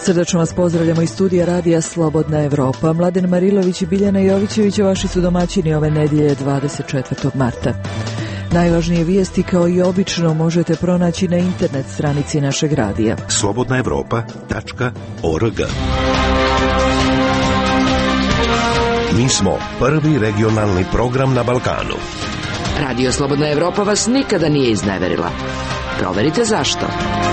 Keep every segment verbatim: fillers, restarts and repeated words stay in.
Srdačno vas pozdravljamo iz studija radija Slobodna Evropa. Mladen Marilović i Biljana Jovićević vaši su domaćini ove nedjelje dvadeset četvrtog marta. Najvažnije vijesti kao i obično možete pronaći na internet stranici našeg radija slobodna evropa tačka org. Mi smo prvi regionalni program na Balkanu. Radio Slobodna Evropa vas nikada nije izneverila. Proverite zašto.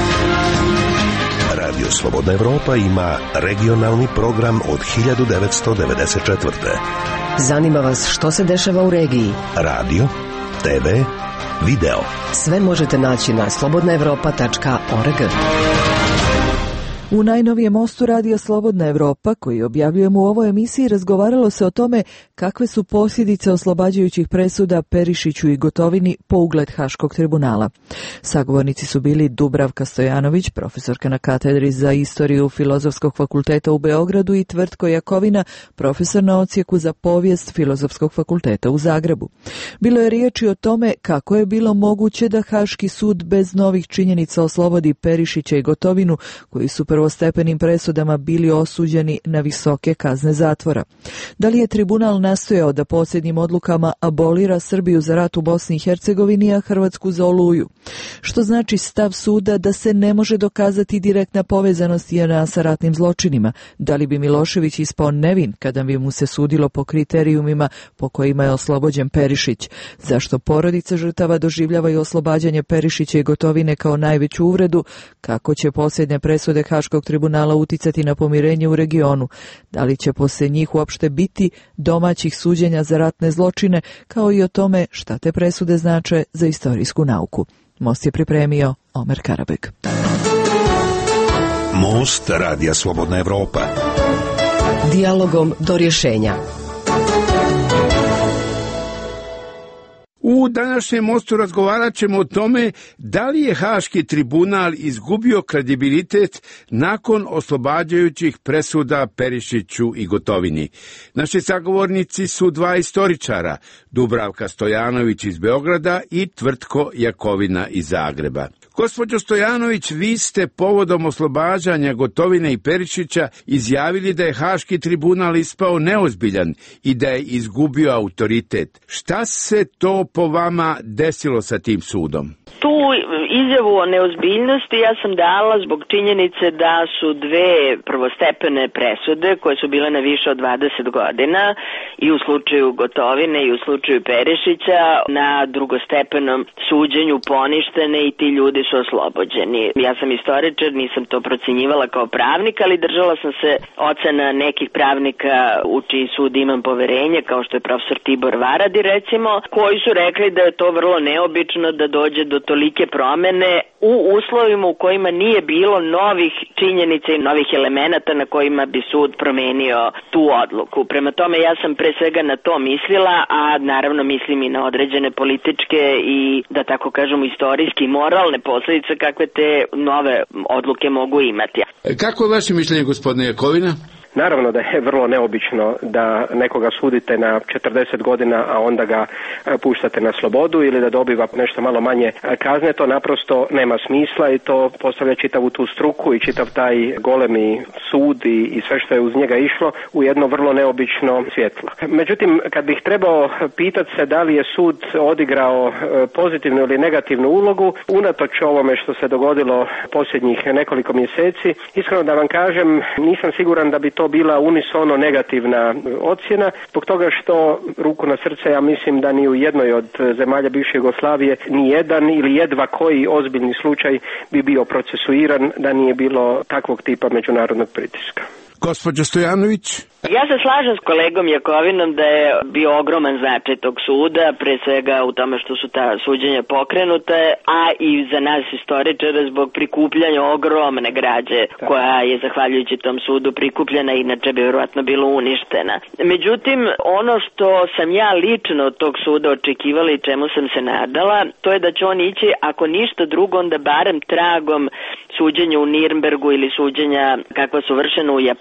Radio Slobodna Evropa ima regionalni program od hiljadu devetsto devedeset četvrte. Zanima vas što se dešava u regiji? Radio, te ve, video. Sve možete naći na slobodna evropa tačka org. U najnovijem mostu radija Slobodna Evropa, koji objavljujemo u ovoj emisiji, razgovaralo se o tome kakve su posljedice oslobađajućih presuda Perišiću i Gotovini po ugled Haškog tribunala. Sagovornici su bili Dubravka Stojanović, profesorka na katedri za istoriju Filozofskog fakulteta u Beogradu, i Tvrtko Jakovina, profesor na odsjeku za povijest Filozofskog fakulteta u Zagrebu. Bilo je riječi o tome kako je bilo moguće da Haški sud bez novih činjenica oslobodi Perišića i Gotovinu, koji su prvostepenim presudama bili osuđeni na visoke kazne zatvora. Da li je tribunal nastojao da posljednjim odlukama abolira Srbiju za rat u Bosni i Hercegovini, a Hrvatsku za Oluju? Što znači stav suda da se ne može dokazati direktna povezanost J N A sa ratnim zločinima? Da li bi Milošević ispao nevin kada bi mu se sudilo po kriterijumima po kojima je oslobođen Perišić? Zašto porodica žrtava doživljavaju oslobađanje Perišića i Gotovine kao najveću uvredu? Kako će posljednje presude Haškog tribunala uticati na pomirenje u regionu? Da li će poslije njih uopšte biti domaćih suđenja za ratne zločine, kao i o tome šta te presude znače za istorijsku nauku? Most je pripremio Omer Karabek. Most radija Slobodna Evropa. Dijalogom do rješenja. U današnjem mostu razgovarat ćemo o tome da li je Haški tribunal izgubio kredibilitet nakon oslobađajućih presuda Perišiću i Gotovini. Naši sagovornici su dva istoričara, Dubravka Stojanović iz Beograda i Tvrtko Jakovina iz Zagreba. Gospođo Stojanović, vi ste povodom oslobađanja Gotovine i Perišića izjavili da je Haški tribunal ispao neozbiljan i da je izgubio autoritet. Šta se to po vama desilo sa tim sudom? Tu izjavu o neozbiljnosti ja sam dala zbog činjenice da su dve prvostepene presude koje su bile na više od dvadeset godina i u slučaju Gotovine i u slučaju Perišića na drugostepenom suđenju poništene i ti ljudi su oslobođeni. Ja sam istoričar, nisam to procjenjivala kao pravnik, ali držala sam se ocena nekih pravnika u čiji sud imam poverenje, kao što je profesor Tibor Varadi recimo, koji su rekli da je to vrlo neobično da dođe do tolike promene u uslovima u kojima nije bilo novih činjenica i novih elemenata na kojima bi sud promenio tu odluku. Prema tome ja sam pre svega na to mislila, a naravno mislim i na određene političke i, da tako kažemo, istorijski i moralne posljedice kakve te nove odluke mogu imati. Kako je vaše mišljenje, gospodine Jakovina? Naravno da je vrlo neobično da nekoga sudite na četrdeset godina, a onda ga puštate na slobodu ili da dobiva nešto malo manje kazne. To naprosto nema smisla i to postavlja čitavu tu struku i čitav taj golemi sud i, i sve što je uz njega išlo u jedno vrlo neobično svjetlo. Međutim, kad bih trebao pitati se da li je sud odigrao pozitivnu ili negativnu ulogu, unatoč ovome što se dogodilo posljednjih nekoliko mjeseci, iskreno da vam kažem, nisam siguran da bi to bila unisono negativna ocjena, zbog toga što, ruku na srce, ja mislim da ni u jednoj od zemalja bivše Jugoslavije ni jedan ili jedva koji ozbiljni slučaj bi bio procesuiran da nije bilo takvog tipa međunarodnog pritiska. Gospođo Stojanović? Ja se slažem s kolegom Jakovinom da je bio ogroman značaj tog suda, pre svega u tome što su ta suđenja pokrenute, a i za nas istoričara zbog prikupljanja ogromne građe koja je zahvaljujući tom sudu prikupljena, inače bi vjerojatno bilo uništena. Međutim, ono što sam ja lično od tog suda očekivala i čemu sam se nadala, to je da će on ići, ako ništa drugo, onda barem tragom suđenja u Nirnbergu ili suđenja kakva su vršena u Japanu,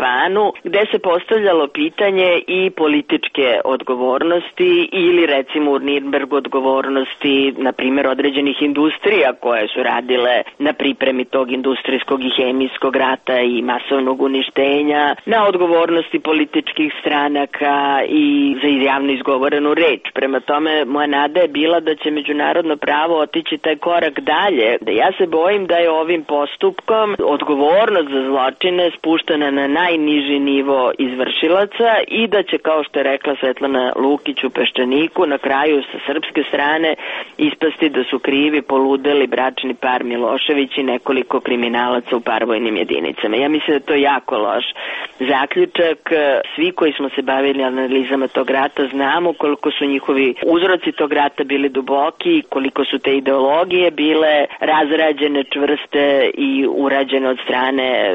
Balkanu, gde se postavljalo pitanje i političke odgovornosti ili recimo u Nirnbergu odgovornosti, na primjer, određenih industrija koje su radile na pripremi tog industrijskog i hemijskog rata i masovnog uništenja, na odgovornosti političkih stranaka i za javno izgovorenu reč. Prema tome, moja nada je bila da će međunarodno pravo otići taj korak dalje. Ja se bojim da je ovim postupkom odgovornost za zločine spuštena na najniži nivo izvršilaca i da će, kao što je rekla Svetlana Lukić u Peščaniku, na kraju sa srpske strane ispasti da su krivi poludeli bračni par Milošević i nekoliko kriminalaca u paravojnim jedinicama. Ja mislim da je to jako loš zaključak. Svi koji smo se bavili analizama tog rata znamo koliko su njihovi uzroci tog rata bili duboki, koliko su te ideologije bile razrađene, čvrste i urađene od strane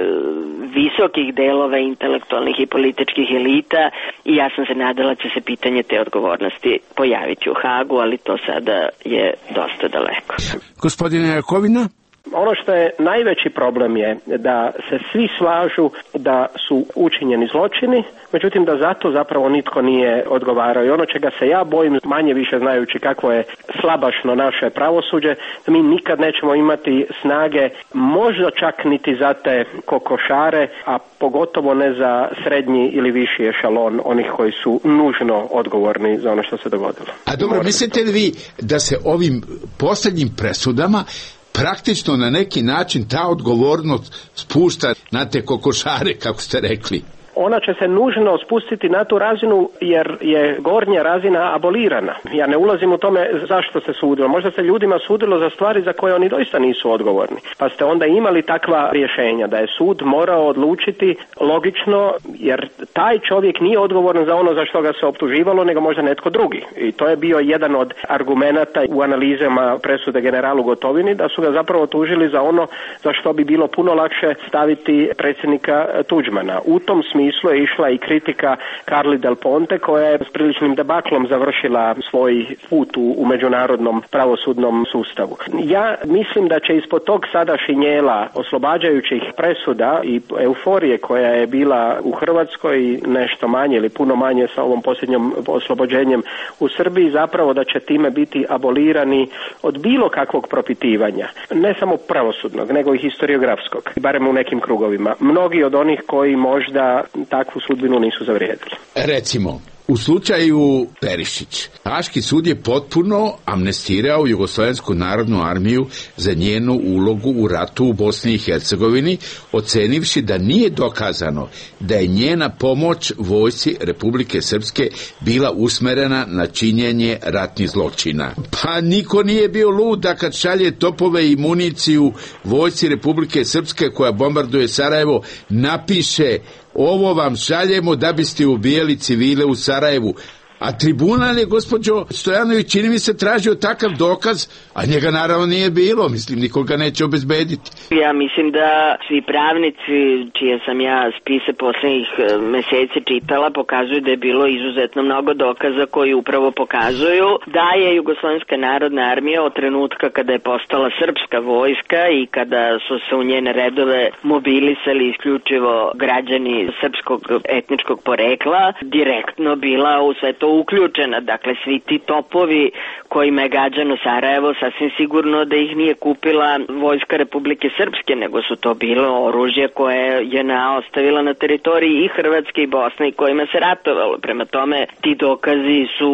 visokih delova intelektualnih i političkih elita i ja sam se nadala će se pitanje te odgovornosti pojaviti u Hagu, ali to sada je dosta daleko. Gospodine Jakovina? Ono što je najveći problem je da se svi slažu da su učinjeni zločini, međutim da zato zapravo nitko nije odgovarao. I ono čega se ja bojim, manje više znajući kako je slabašno naše pravosuđe, da mi nikad nećemo imati snage, možda čak niti za te kokošare, a pogotovo ne za srednji ili viši ešalon onih koji su nužno odgovorni za ono što se dogodilo. A dobro, mislite li vi da se ovim posljednjim presudama praktično na neki način ta odgovornost spušta na te kokošare, kako ste rekli? Ona će se nužno spustiti na tu razinu jer je gornja razina abolirana. Ja ne ulazim u tome zašto se sudilo. Možda se ljudima sudilo za stvari za koje oni doista nisu odgovorni. Pa ste onda imali takva rješenja da je sud morao odlučiti logično jer taj čovjek nije odgovoran za ono za što ga se optuživalo nego možda netko drugi. I to je bio jedan od argumenata u analizama presude generalu Gotovini da su ga zapravo tužili za ono za što bi bilo puno lakše staviti predsjednika Tuđmana. U tom smislu smislu je išla i kritika Carli Del Ponte koja je s priličnim debaklom završila svoj put u, u međunarodnom pravosudnom sustavu. Ja mislim da će ispod tog sada šinjela oslobađajućih presuda i euforije koja je bila u Hrvatskoj nešto manje ili puno manje sa ovom posljednjom oslobođenjem u Srbiji zapravo da će time biti abolirani od bilo kakvog propitivanja. Ne samo pravosudnog, nego i historiografskog, barem u nekim krugovima. Mnogi od onih koji možda takvu sudbinu nisu zavrijedili. Recimo, u slučaju Perišić, Haški sud je potpuno amnestirao Jugoslovensku narodnu armiju za njenu ulogu u ratu u Bosni i Hercegovini, ocenivši da nije dokazano da je njena pomoć vojsci Republike Srpske bila usmerena na činjenje ratnih zločina. Pa niko nije bio lud da kad šalje topove i municiju vojsci Republike Srpske koja bombarduje Sarajevo, napiše: ovo vam šaljemo da biste ubijali civile u Sarajevu. A tribunal je, gospođo Stojanović, čini mi se tražio takav dokaz, a njega naravno nije bilo, mislim, nikoga neće obezbediti. Ja mislim da svi pravnici, čije sam ja spise posljednjih meseci čitala, pokazuju da je bilo izuzetno mnogo dokaza koji upravo pokazuju da je Jugoslovenska narodna armija od trenutka kada je postala srpska vojska i kada su se u njene redove mobilisali isključivo građani srpskog etničkog porekla, direktno bila u sve to uključena. Dakle, svi ti topovi kojima je gađano Sarajevo, sasvim sigurno da ih nije kupila vojska Republike Srpske, nego su to bilo oružje koje je na ostavila na teritoriji i Hrvatske i Bosne i kojima se ratovalo. Prema tome, ti dokazi su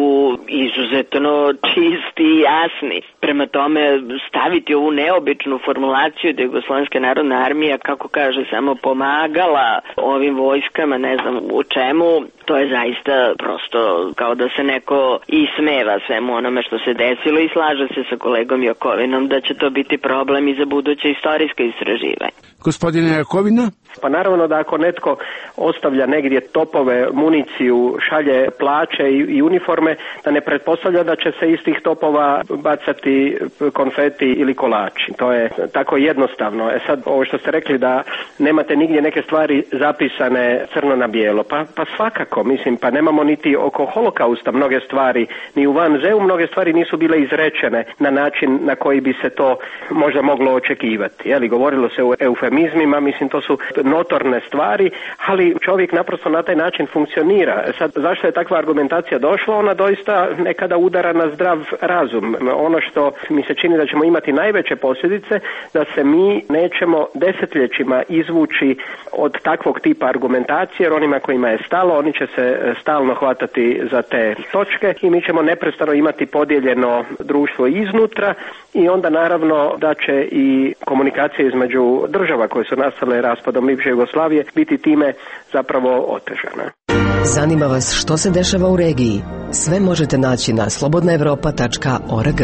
izuzetno čisti i jasni. Prema tome, staviti ovu neobičnu formulaciju da je Jugoslovenska narodna armija, kako kaže, samo pomagala ovim vojskama, ne znam u čemu, to je zaista prosto kao da se neko ismeva svemu onome što se desilo i slaže se sa kolegom Jakovinom da će to biti problem i za buduće istorijsko istraživanje. Gospodine Jakovina? Pa naravno da ako netko ostavlja negdje topove, municiju, šalje plaće i, i uniforme, da ne pretpostavlja da će se iz tih topova bacati konfeti ili kolači. To je tako jednostavno. E sad, ovo što ste rekli da nemate nigdje neke stvari zapisane crno na bijelo, pa, pa svakako Žarko, mislim, pa nemamo niti oko holokausta mnoge stvari, ni u Vanzeu mnoge stvari nisu bile izrečene na način na koji bi se to možda moglo očekivati. Jeli, govorilo se o eufemizmima, mislim, to su notorne stvari, ali čovjek naprosto na taj način funkcionira. Sad, zašto je takva argumentacija došla? Ona doista nekada udara na zdrav razum. Ono što mi se čini da ćemo imati najveće posljedice, da se mi nećemo desetljećima izvući od takvog tipa argumentacije, jer onima kojima je stalo, oni će se stalno hvatati za te točke i mi ćemo neprestano imati podijeljeno društvo iznutra i onda naravno da će i komunikacija između država koje su nastale raspadom bivše Jugoslavije biti time zapravo otežana. Zanima vas što se dešava u regiji? Sve možete naći na slobodna evropa tačka org.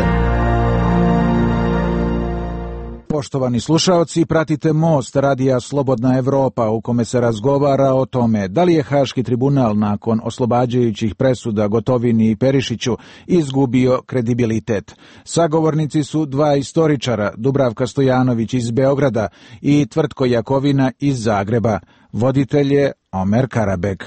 Poštovani slušaoci, pratite Most radija Slobodna Evropa u kome se razgovara o tome da li je Haški tribunal nakon oslobađajućih presuda Gotovini i Perišiću izgubio kredibilitet. Sagovornici su dva istoričara, Dubravka Stojanović iz Beograda i Tvrtko Jakovina iz Zagreba. Voditelj je Omer Karabek.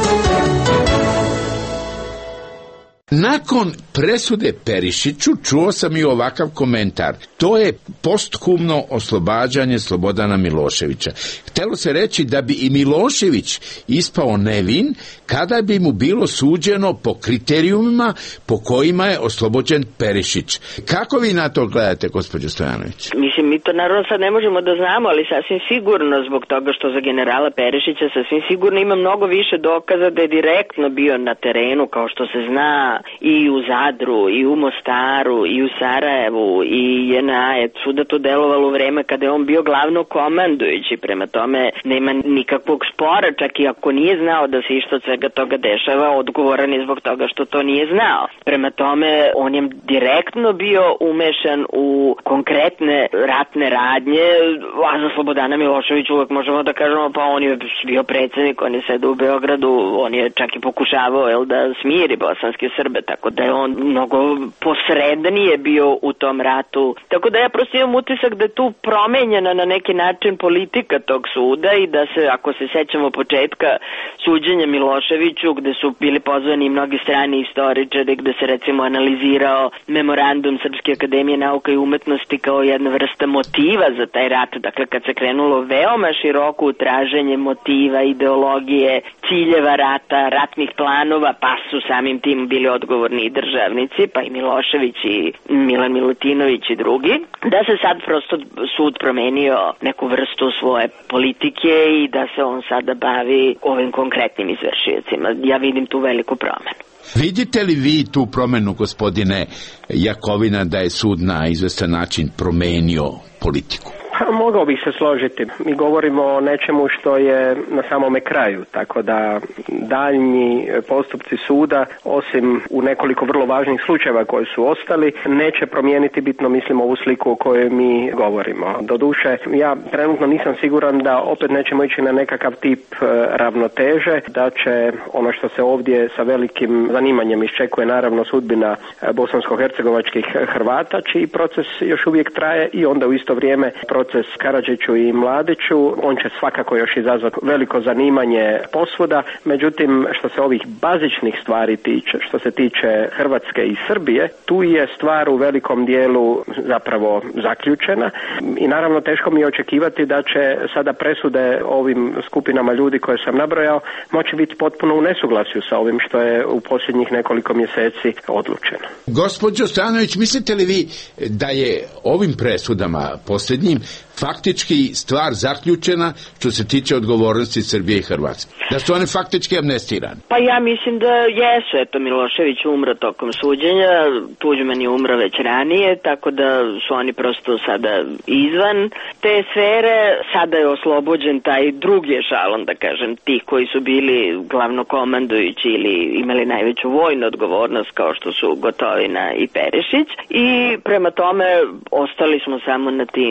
Nakon presude Perišiću čuo sam i ovakav komentar. To je posthumno oslobađanje Slobodana Miloševića. Htelo se reći da bi i Milošević ispao nevin kada bi mu bilo suđeno po kriterijumima po kojima je oslobođen Perišić. Kako vi na to gledate, gospođo Stojanović? Mislim, mi to naravno sad ne možemo da znamo, ali sasvim sigurno zbog toga što za generala Perišića sasvim sigurno ima mnogo više dokaza da je direktno bio na terenu, kao što se zna, i u Zadru, i u Mostaru, i u Sarajevu, i J N A je svuda to delovalo u vreme kada je on bio glavno komandujući. Prema tome nema nikakvog spora, čak i ako nije znao da se išta od svega toga dešava, odgovoran je zbog toga što to nije znao. Prema tome on je direktno bio umešan u konkretne ratne radnje, a za Slobodana Miloševića uvek možemo da kažemo pa on je bio predsjednik, on je sedao u Beogradu, on je čak i pokušavao jel, da smiri bosanske Srbe, tako da je on mnogo posrednije bio u tom ratu. Tako da ja prosto imam utisak da je tu promenjena na neki način politika tog suda i da se, ako se sećamo početka suđenja Miloševiću, gde su bili pozvani mnogi strani istoričari, gde se recimo analizirao memorandum Srpske akademije nauka i umetnosti kao jedna vrsta motiva za taj rat, dakle kad se krenulo veoma široko u traženje motiva, ideologije, ciljeva rata, ratnih planova, pa su samim tim bili odgovorni i državnici, pa i Milošević i Milan Milutinović i drugi, da se sad prosto sud promenio neku vrstu svoje politike i da se on sada bavi ovim konkretnim izvršiocima. Ja vidim tu veliku promenu. Vidite li vi tu promenu, gospodine Jakovina, da je sud na izvestan način promenio politiku? Mogao bih se složiti. Mi govorimo o nečemu što je na samome kraju, tako da daljnji postupci suda, osim u nekoliko vrlo važnih slučajeva koji su ostali, neće promijeniti bitno, mislim, ovu sliku o kojoj mi govorimo. Doduše, ja trenutno nisam siguran da opet nećemo ići na nekakav tip ravnoteže, da će ono što se ovdje sa velikim zanimanjem iščekuje, naravno sudbina bosansko-hercegovačkih Hrvata, čiji proces još uvijek traje i onda u isto vrijeme proces Karadžiću i Mladiću. On će svakako još izazvati veliko zanimanje posvuda, međutim što se ovih bazičnih stvari tiče, što se tiče Hrvatske i Srbije, tu je stvar u velikom dijelu zapravo zaključena i naravno teško mi je očekivati da će sada presude ovim skupinama ljudi koje sam nabrojao moći biti potpuno u nesuglasju sa ovim što je u posljednjih nekoliko mjeseci odlučeno. Gospođo Stanović, mislite li vi da je ovim presudama posljednjim faktički stvar zaključena što se tiče odgovornosti Srbije i Hrvatske? Da su one faktički amnestirane? Pa ja mislim da jesu. Eto, Milošević umro tokom suđenja, Tuđman je umro već ranije, tako da su oni prosto sada izvan te sfere. Sada je oslobođen taj drugi ešalon, da kažem, ti koji su bili glavnokomandujući ili imali najveću vojnu odgovornost kao što su Gotovina i Perišić i prema tome ostali smo samo na tim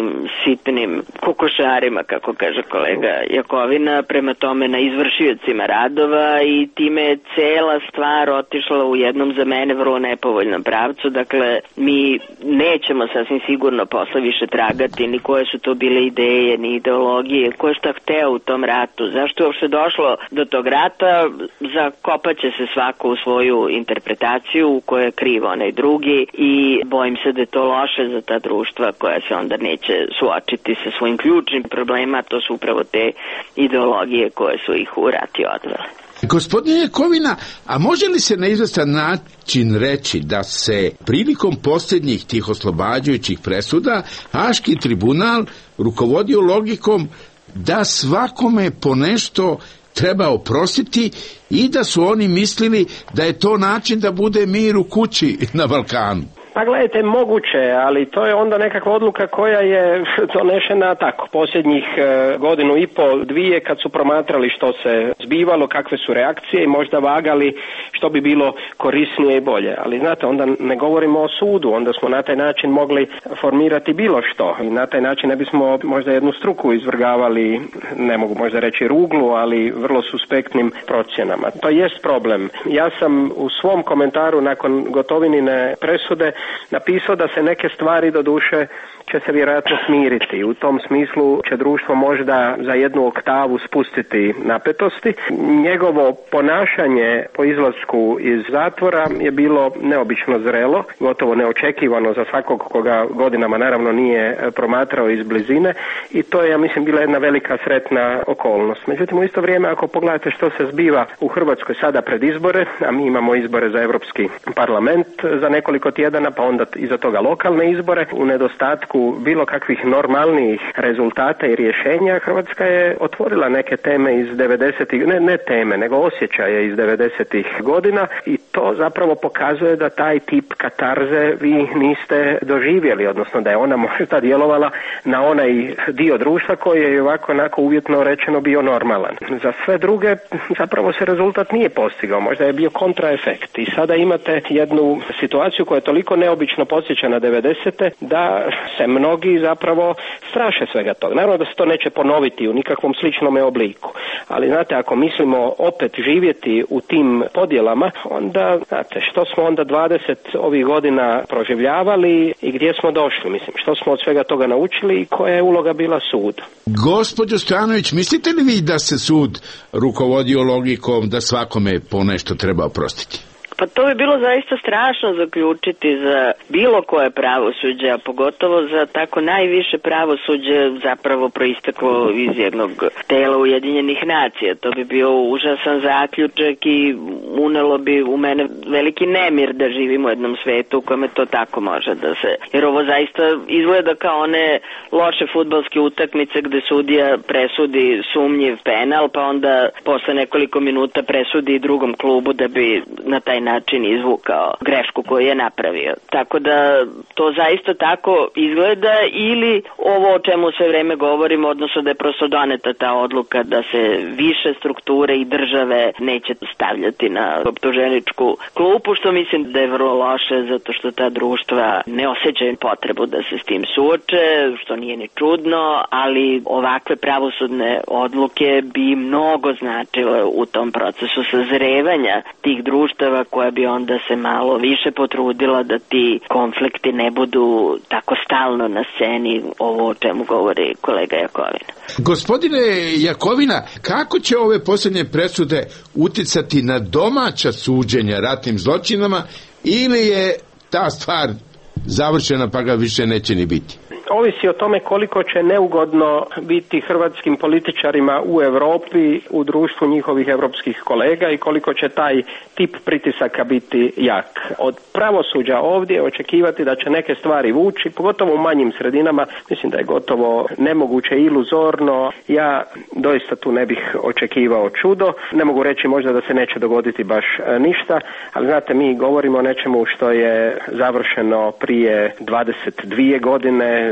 sitnim kokošarima, kako kaže kolega Jakovina, prema tome na izvršiocima radova, i time je cela stvar otišla u jednom za mene vrlo nepovoljnom pravcu. Dakle, mi nećemo sasvim sigurno posle više tragati ni koje su to bile ideje, ni ideologije, ko je šta hteo u tom ratu, zašto je uopšte došlo do tog rata, zakopaće se svako u svoju interpretaciju u kojoj je kriv onaj drugi, i bojim se da je to loše za ta društva koja se onda neće suočiti sa svojim ključnim problema, to su upravo te ideologije koje su ih u rati odvele. Gospodine Jakovina, a može li se na izvestan način reći da se prilikom posljednjih tih oslobađajućih presuda Haški tribunal rukovodio logikom da svakome po nešto treba oprostiti i da su oni mislili da je to način da bude mir u kući na Balkanu? Pa gledajte, moguće, ali to je onda nekakva odluka koja je donešena tako, posljednjih e, godinu i pol, dvije, kad su promatrali što se zbivalo, kakve su reakcije i možda vagali što bi bilo korisnije i bolje. Ali znate, onda ne govorimo o sudu, onda smo na taj način mogli formirati bilo što i na taj način ne bismo možda jednu struku izvrgavali, ne mogu možda reći ruglu, ali vrlo suspektnim procjenama. To jest problem. Ja sam u svom komentaru nakon Gotovinine presude napisao da se neke stvari do duše će se vjerojatno smiriti. U tom smislu će društvo možda za jednu oktavu spustiti napetosti. Njegovo ponašanje po izlasku iz zatvora je bilo neobično zrelo, gotovo neočekivano za svakog koga godinama naravno nije promatrao iz blizine, i to je, ja mislim, bila jedna velika sretna okolnost. Međutim, u isto vrijeme, ako pogledate što se zbiva u Hrvatskoj sada pred izbore, a mi imamo izbore za Europski parlament za nekoliko tjedana, pa onda iza toga lokalne izbore, u nedostatku bilo kakvih normalnijih rezultata i rješenja, Hrvatska je otvorila neke teme iz devedesetih, ne, ne teme, nego osjećaje iz devedesetih godina, i to zapravo pokazuje da taj tip katarze vi niste doživjeli, odnosno da je ona možda djelovala na onaj dio društva koji je ovako onako uvjetno rečeno bio normalan. Za sve druge zapravo se rezultat nije postigao, možda je bio kontraefekt, i sada imate jednu situaciju koja je toliko neobično podsjeća na devedesete da se mnogi zapravo straše svega toga. Naravno da se to neće ponoviti u nikakvom sličnom obliku, ali znate, ako mislimo opet živjeti u tim podjelama, onda, znate, što smo onda dvadeset ovih godina proživljavali i gdje smo došli, mislim, što smo od svega toga naučili i koja je uloga bila suda. Gospođo Stojanović, mislite li vi da se sud rukovodio logikom da svakome po nešto treba oprostiti? Pa to bi bilo zaista strašno zaključiti za bilo koje pravosuđe, a pogotovo za tako najviše pravosuđe zapravo proisteklo iz jednog tela Ujedinjenih nacija. To bi bio užasan zaključak i unelo bi u mene veliki nemir da živimo u jednom svetu u kojem to tako može da se... Jer ovo zaista izgleda kao one loše fudbalske utakmice gde sudija presudi sumnjiv penal, pa onda posle nekoliko minuta presudi i drugom klubu da bi na taj način izvukao grešku koju je napravio. Tako da to zaista tako izgleda, ili ovo o čemu sve vreme govorimo, odnosno da je prosto doneta ta odluka da se više strukture i države neće stavljati na optuženičku klupu, što mislim da je vrlo loše, zato što ta društva ne osjećaju potrebu da se s tim suoče, što nije ni čudno, ali ovakve pravosudne odluke bi mnogo značile u tom procesu sazrevanja tih društava, koja bi onda se malo više potrudila da ti konflikti ne budu tako stalno na sceni, ovo o čemu govori kolega Jakovina. Gospodine Jakovina, kako će ove posljednje presude uticati na domaća suđenja ratnim zločinama, ili je ta stvar završena pa ga više neće ni biti? Ovisi o tome koliko će neugodno biti hrvatskim političarima u Europi, u društvu njihovih europskih kolega, i koliko će taj tip pritisaka biti jak. Od pravosuđa ovdje očekivati da će neke stvari vući, pogotovo u manjim sredinama, mislim da je gotovo nemoguće, iluzorno. Ja doista tu ne bih očekivao čudo. Ne mogu reći možda da se neće dogoditi baš ništa, ali znate, mi govorimo o nečemu što je završeno prije dvadeset dvije godine,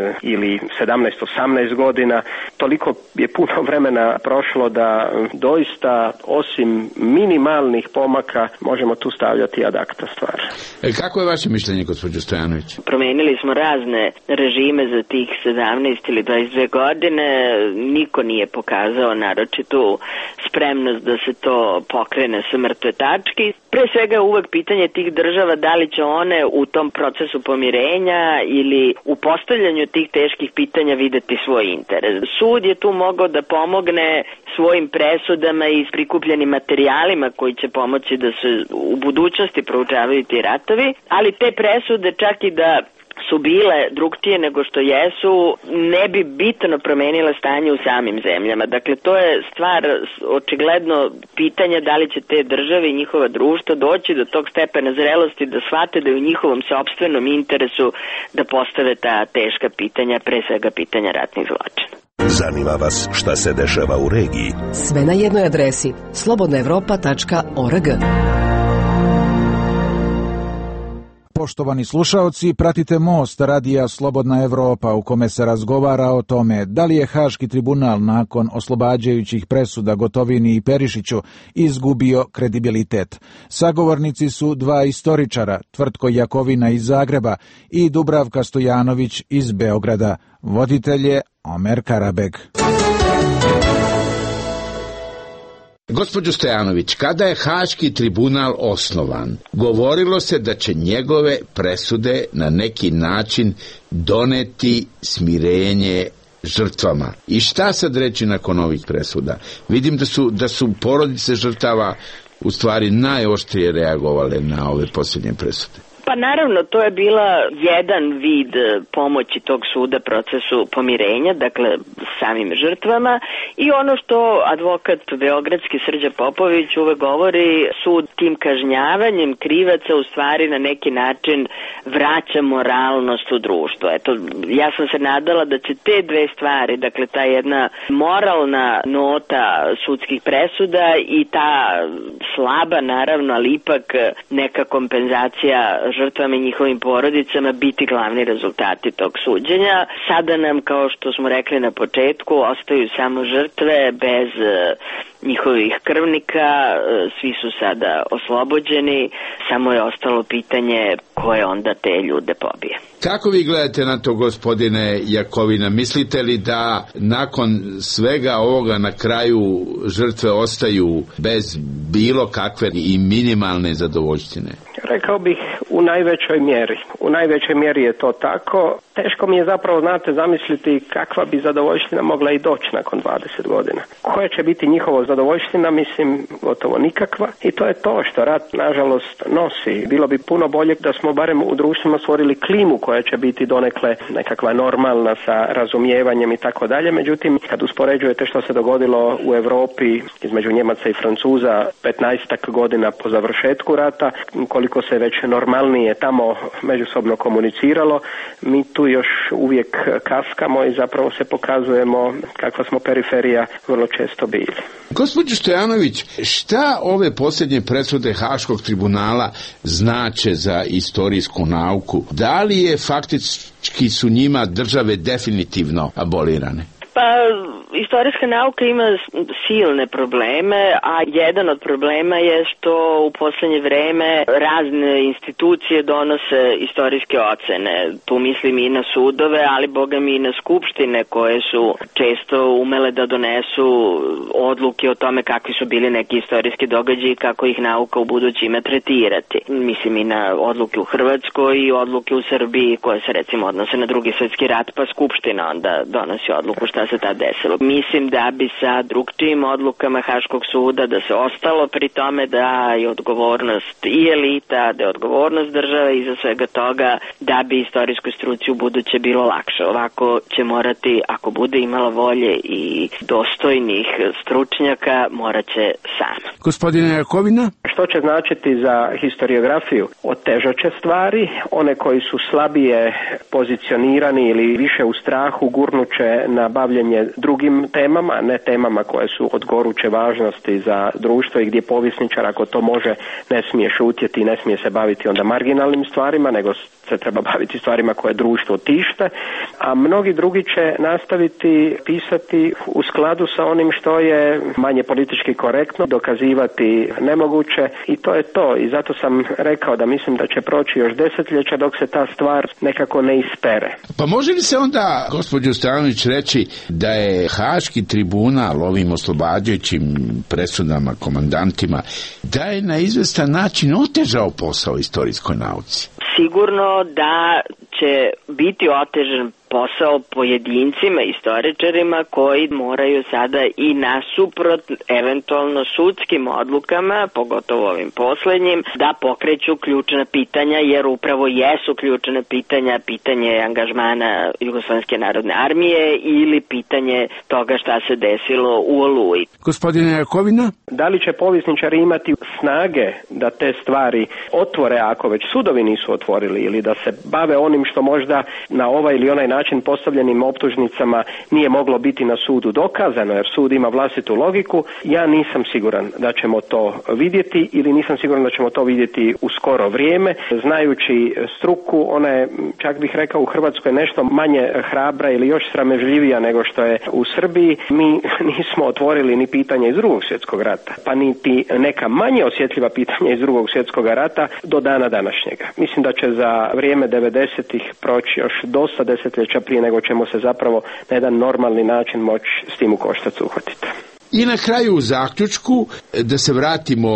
ili sedamnaest osamnaest godina. Toliko je puno vremena prošlo da doista osim minimalnih pomaka možemo tu stavljati ad acta stvar. E, kako je vaše mišljenje, gospođo Stojanović? Promenili smo razne režime za tih sedamnaest ili dvadeset dve godine. Niko nije pokazao naročitu spremnost da se to pokrene sa mrtve tačke. Pre svega je uvek pitanje tih država da li će one u tom procesu pomirenja ili u postavljanju tih teških pitanja videti svoj interes. Sud je tu mogao da pomogne svojim presudama i prikupljenim materijalima koji će pomoći da se u budućnosti proučavaju ti ratovi, ali te presude čak i da su bile drugčije nego što jesu, ne bi bitno promenila stanje u samim zemljama. Dakle, to je stvar očigledno pitanja da li će te države i njihova društva doći do tog stepena zrelosti da shvate da je u njihovom sopstvenom interesu da postave ta teška pitanja, pre svega pitanja ratnih zločina. Zanima vas šta se dešava u regiji? Sve na jednoj adresi slobodna evropa tačka org. Poštovani slušaoci, pratite Most radija Slobodna Evropa u kome se razgovara o tome da li je Haški tribunal nakon oslobađajućih presuda Gotovini i Perišiću izgubio kredibilitet. Sagovornici su dva istoričara, Tvrtko Jakovina iz Zagreba i Dubravka Stojanović iz Beograda. Voditelj je Omer Karabeg. Gospođo Stojanović, kada je Haški tribunal osnovan, govorilo se da će njegove presude na neki način doneti smirenje žrtvama. I šta sad reći nakon ovih presuda? Vidim da su, da su porodice žrtava u stvari najoštrije reagovale na ove posljednje presude. Pa naravno, to je bila jedan vid pomoći tog suda procesu pomirenja, dakle samim žrtvama, i ono što advokat beogradski Srđa Popović uvek govori, sud tim kažnjavanjem krivaca u stvari na neki način vraća moralnost u društvo. Eto, ja sam se nadala da će te dve stvari, dakle ta jedna moralna nota sudskih presuda i ta slaba naravno, ali ipak neka kompenzacija žrtvama i njihovim porodicama biti glavni rezultati tog suđenja. Sada nam, kao što smo rekli na početku, ostaju samo žrtve bez njihovih krvnika, svi su sada oslobođeni, samo je ostalo pitanje ko je onda te ljude pobije. Kako vi gledate na to, gospodine Jakovina? Mislite li da nakon svega ovoga na kraju žrtve ostaju bez bilo kakve i minimalne zadovoljštine? Rekao bih u najvećoj mjeri. U najvećoj mjeri je to tako. Teško mi je zapravo, znate, zamisliti kakva bi zadovoljština mogla i doći nakon dvadeset godina. Koja će biti njihovo zadovoljština, mislim, gotovo nikakva. I to je to što rat, nažalost, nosi. Bilo bi puno bolje da smo barem u društvima stvorili klimu koja će biti donekle nekakva normalna sa razumijevanjem i tako dalje. Međutim, kad uspoređujete što se dogodilo u Europi između Njemaca i Francuza petnaestak godina po završetku rata, koliko se već normalnije tamo međusobno komuniciralo, mi tu još uvijek kaskamo i zapravo se pokazujemo kakva smo periferija vrlo često bili. Gospođo Stojanović, šta ove posljednje presude Haškog tribunala znače za istorijsku nauku? Da li je faktički su njima države definitivno abolirane? Pa, istorijska nauka ima silne probleme, a jedan od problema je što u posljednje vreme razne institucije donose istorijske ocene. Tu mislim i na sudove, ali boga mi i na skupštine koje su često umele da donesu odluke o tome kakvi su bili neki istorijski događaji i kako ih nauka u budući ima tretirati. Mislim i na odluke u Hrvatskoj i odluke u Srbiji koje se recimo odnose na Drugi svjetski rat, pa skupština onda donosi odluku šta se tad desilo. Mislim da bi sa drugčijim odlukama Haškog suda da se ostalo pri tome da je odgovornost i elita, da je odgovornost države iza svega toga, da bi istorijskoj struci u buduće bilo lakše. Ovako će morati, ako bude imala volje i dostojnih stručnjaka, morat će sama. Gospodine Jakovina? Što će značiti za historiografiju? Otežat će stvari, one koji su slabije pozicionirani ili više u strahu gurnuće na bavljenje drugim drugim temama, ne temama koje su od goruće važnosti za društvo i gdje povjesničar, ako to može, ne smije šutjeti, ne smije se baviti onda marginalnim stvarima, nego se treba baviti stvarima koje društvo tište, a mnogi drugi će nastaviti pisati u skladu sa onim što je manje politički korektno, dokazivati nemoguće i to je to. I zato sam rekao da mislim da će proći još desetljeća dok se ta stvar nekako ne ispere. Pa može li se onda, gospođo Stojanović, reći da je Haški tribunal ovim oslobađajućim presudama, komandantima, da je na izvestan način otežao posao istorijskoj nauci? Sigurno da će biti otežan posao pojedincima, istoričarima koji moraju sada i nasuprot eventualno sudskim odlukama, pogotovo ovim poslednjim, da pokreću ključna pitanja, jer upravo jesu ključna pitanja, pitanje angažmana Jugoslovenske narodne armije ili pitanje toga šta se desilo u Oluji. Gospodine Jakovina? Da li će povjesničari imati snage da te stvari otvore ako već sudovi nisu otvorili ili da se bave onim što možda na ovaj ili onaj način postavljenim optužnicama nije moglo biti na sudu dokazano, jer sud ima vlastitu logiku, ja nisam siguran da ćemo to vidjeti ili nisam siguran da ćemo to vidjeti u skoro vrijeme. Znajući struku, ona je, čak bih rekao, u Hrvatskoj nešto manje hrabra ili još sramežljivija nego što je u Srbiji. Mi nismo otvorili ni pitanje iz Drugog svjetskog rata, pa niti neka manje osjetljiva pitanja iz Drugog svjetskog rata do dana današnjega. Mislim da će za vrijeme devedesetih proći još dosta desetljeća prije nego ćemo se zapravo na jedan normalni način moći s tim u koštac uhvatiti. I na kraju u zaključku, da se vratimo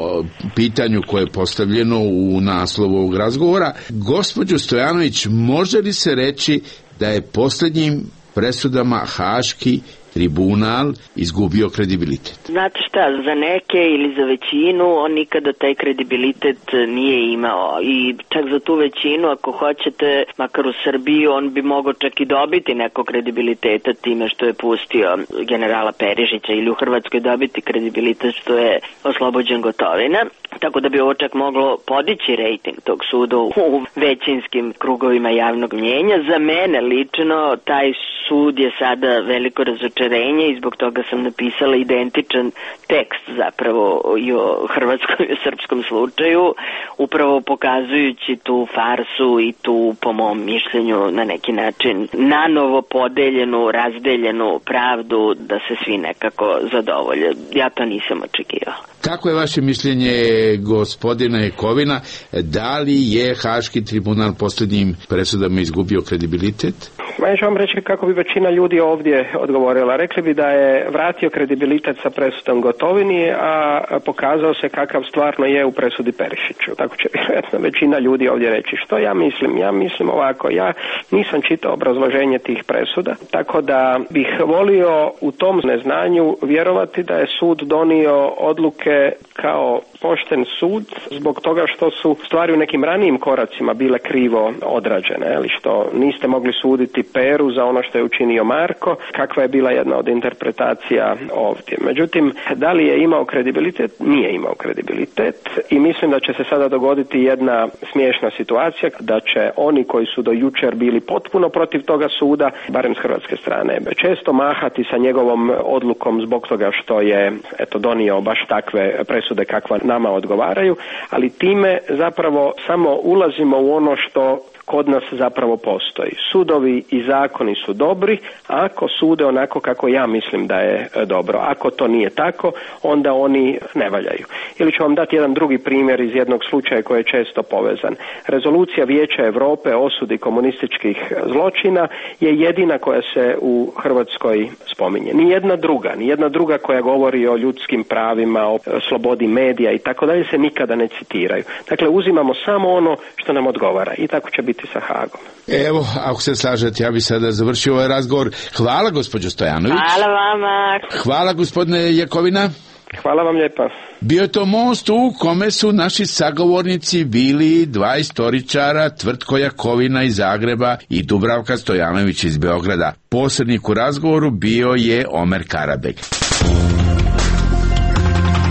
pitanju koje je postavljeno u naslovu ovog razgovora, gospođo Stojanović, može li se reći da je posljednjim presudama Haški tribunal izgubio kredibilitet? Znate šta, za neke ili za većinu on nikada taj kredibilitet nije imao i čak za tu većinu, ako hoćete, makar u Srbiji, on bi mogao čak i dobiti neko kredibiliteta time što je pustio generala Perišića ili u Hrvatskoj dobiti kredibilitet što je oslobođen Gotovina, tako da bi ovo čak moglo podići rejting tog suda u većinskim krugovima javnog mnjenja. Za mene lično taj sud je sada veliko razočarenje i zbog toga sam napisala identičan tekst zapravo i o hrvatskom i o srpskom slučaju, upravo pokazujući tu farsu i tu, po mom mišljenju, na neki način nanovo podeljenu, razdeljenu pravdu da se svi nekako zadovolje. Ja to nisam očekivala. Kako je vaše mišljenje, gospodina Jakovina, da li je Haški tribunal posljednjim presudama izgubio kredibilitet? Ma ja ću vam reći kako bi većina ljudi ovdje odgovorila. Rekli bi da je vratio kredibilitet sa presudom Gotovini, a pokazao se kakav stvarno je u presudi Perišiću. Tako će vjerojatno većina ljudi ovdje reći. Što ja mislim? Ja mislim ovako, ja nisam čitao obrazloženje tih presuda, tako da bih volio u tom neznanju vjerovati da je sud donio odluke kao pošten sud zbog toga što su stvari u nekim ranijim koracima bile krivo odrađene, ali što niste mogli suditi Peru za ono što je učinio Marko, kakva je bila jedna od interpretacija ovdje. Međutim, da li je imao kredibilitet? Nije imao kredibilitet i mislim da će se sada dogoditi jedna smiješna situacija, da će oni koji su do jučer bili potpuno protiv toga suda, barem s hrvatske strane, često mahati sa njegovom odlukom zbog toga što je eto donio baš takve presude kakva nama odgovaraju, ali time zapravo samo ulazimo u ono što kod nas zapravo postoji. Sudovi i zakoni su dobri ako sude onako kako ja mislim da je dobro. Ako to nije tako, onda oni ne valjaju. Ili ću vam dati jedan drugi primjer iz jednog slučaja koji je često povezan. Rezolucija Vijeća Europe o osudi komunističkih zločina je jedina koja se u Hrvatskoj spominje. Nijedna druga, nijedna druga koja govori o ljudskim pravima, o slobodi medija i tako dalje se nikada ne citiraju. Dakle, uzimamo samo ono što nam odgovara i tako će biti sa Hagom. Evo, ako se slažete, ja bih sada završio ovaj razgovor. Hvala, gospođo Stojanović. Hvala vama. Hvala, gospodine Jakovina. Hvala vam lijepa. Bio je to most u kome su naši sagovornici bili dva istoričara, Tvrtko Jakovina iz Zagreba i Dubravka Stojanović iz Beograda. Posrednik u razgovoru bio je Omer Karabek.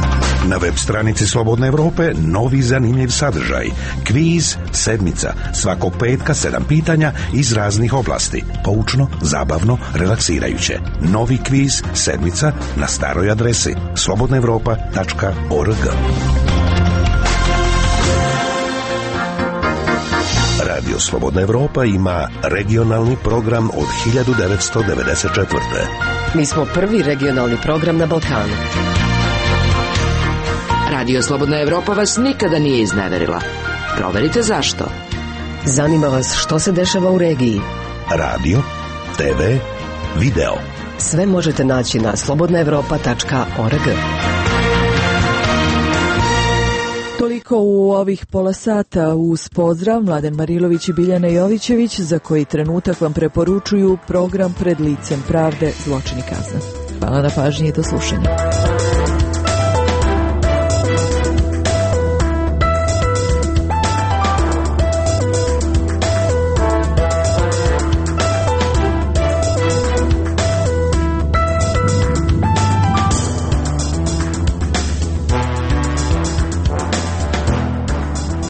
Na web stranici Slobodne Evrope novi zanimljiv sadržaj. Kviz sedmica. Svakog petka sedam pitanja iz raznih oblasti. Poučno, zabavno, relaksirajuće. Novi kviz sedmica na staroj adresi slobodna evropa tačka org. Radio Slobodna Evropa ima regionalni program od hiljadu devetsto devedeset četvrte. Mi smo prvi regionalni program na Balkanu. Radio Slobodna Evropa vas nikada nije izneverila. Proverite zašto. Zanima vas što se dešava u regiji. Radio, te ve, video. Sve možete naći na slobodna evropa tačka org. Toliko u ovih pola sata. Uz pozdrav Mladen Marilović i Biljana Jovićević, za koji trenutak vam preporučuju program Pred licem pravde, zločin i kazna. Hvala na pažnji i do slušanja.